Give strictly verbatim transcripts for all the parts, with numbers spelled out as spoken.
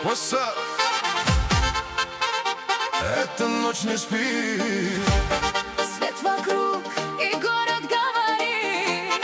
What's up? Эта ночь не спит. Свет вокруг, и город говорит.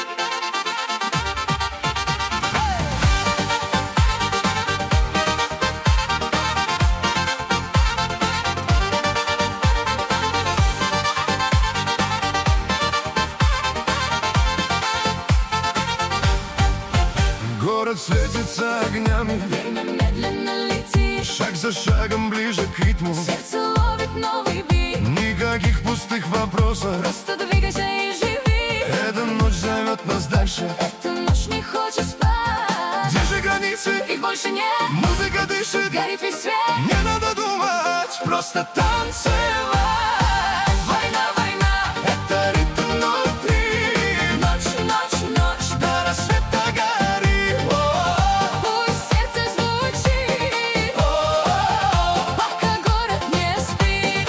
Город светится огнями, Время медленно летит, шаг за шагом ближе к ритму. сердце ловит новый бит. Никаких пустых вопросов, Просто двигайся и живи. эта ночь зовет нас дальше. Эта ночь не хочет спать. Где же границы? Их больше нет. Музыка дышит, Горит весь свет. не надо думать, просто танцевать. Война, война, Это ритм внутри, ночь, ночь, ночь. до рассвета гори. Пусть сердце звучит, пока город не спит.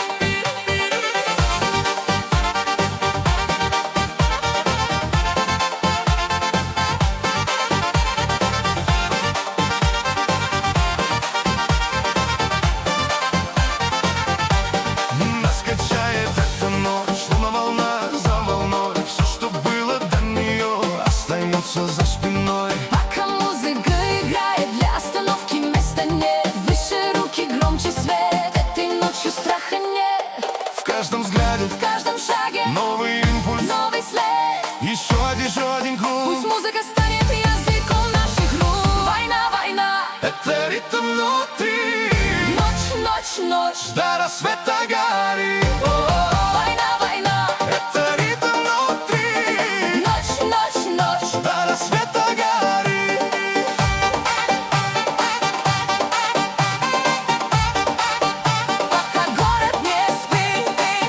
Нас качает эта ночь, словно волна за волной. Все, что было до нее, остается за спиной. Пока музыка играет, для остановки места нет. Выше руки, громче свет. Этой ночью страха нет. В каждом взгляде, В каждом шаге новый импульс, новый след. еще один, еще один Пусть круг. музыка станет языком наших рук. Война, война, Это ритм внутри, ночь, ночь, ночь. до рассвета гори. Война, война, Это ритм внутри, ночь, ночь, ночь. до рассвета гори. Пока город не спит.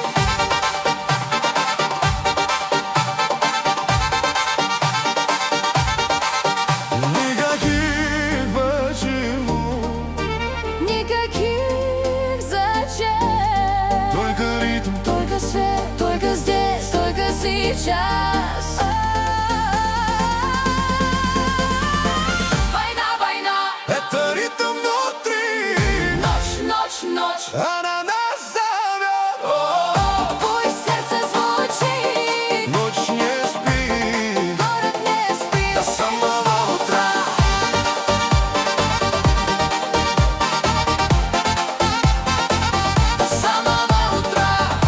Никаких почему, Никаких зачем. только ритм. Только свет, только здесь, только сейчас. Война, война, Это ритм внутри, ночь, ночь, ночь. она нас зовет. Пусть сердце звучит, Ночь не спит город не спит. до самого утра. До самого утра.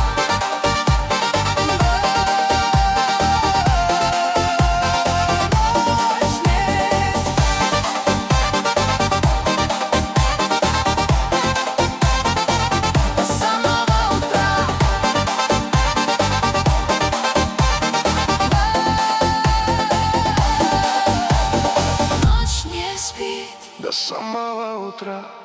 Ночь не спит. До самого утра. Ночь не спит. До самого утра.